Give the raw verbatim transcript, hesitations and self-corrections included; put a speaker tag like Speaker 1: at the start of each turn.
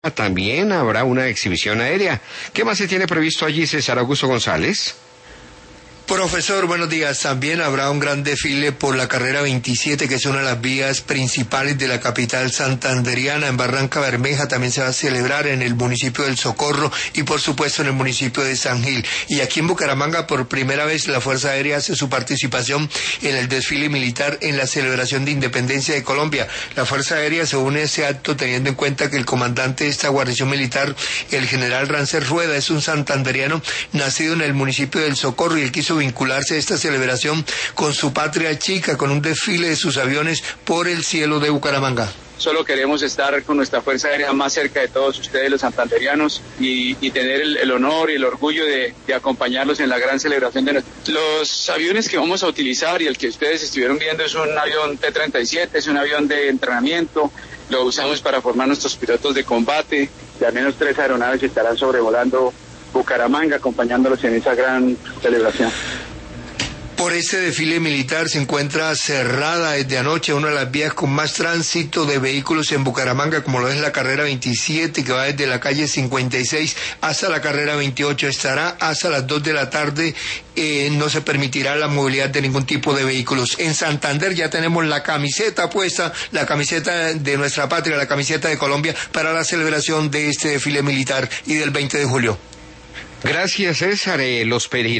Speaker 1: También habrá una exhibición aérea. ¿Qué más se tiene previsto allí, César Augusto González?
Speaker 2: Profesor, buenos días. También habrá un gran desfile por la carrera veintisiete, que es una de las vías principales de la capital santanderiana. En Barranca Bermeja también se va a celebrar, en el municipio del Socorro y por supuesto en el municipio de San Gil. Y aquí en Bucaramanga por primera vez la Fuerza Aérea hace su participación en el desfile militar en la celebración de independencia de Colombia. La Fuerza Aérea se une a ese acto teniendo en cuenta que el comandante de esta guarnición militar, el general Rancer Rueda, es un santanderiano nacido en el municipio del Socorro, y él quiso vincularse a esta celebración con su patria chica, con un desfile de sus aviones por el cielo de Bucaramanga.
Speaker 3: Solo queremos estar con nuestra Fuerza Aérea más cerca de todos ustedes, los santanderianos, y, y tener el, el honor y el orgullo de, de acompañarlos en la gran celebración de nuestro... Los aviones que vamos a utilizar, y el que ustedes estuvieron viendo, es un avión T treinta y siete, es un avión de entrenamiento. Lo usamos para formar nuestros pilotos de combate, y al menos tres aeronaves estarán sobrevolando Bucaramanga, acompañándolos en esa gran celebración.
Speaker 2: Por este desfile militar se encuentra cerrada desde anoche una de las vías con más tránsito de vehículos en Bucaramanga, como lo es la carrera veintisiete, que va desde la calle cincuenta y seis hasta la carrera veintiocho. Estará hasta las dos de la tarde, eh, no se permitirá la movilidad de ningún tipo de vehículos. En Santander ya tenemos la camiseta puesta, la camiseta de nuestra patria, la camiseta de Colombia, para la celebración de este desfile militar y del veinte de julio.
Speaker 1: Gracias, César. Eh, los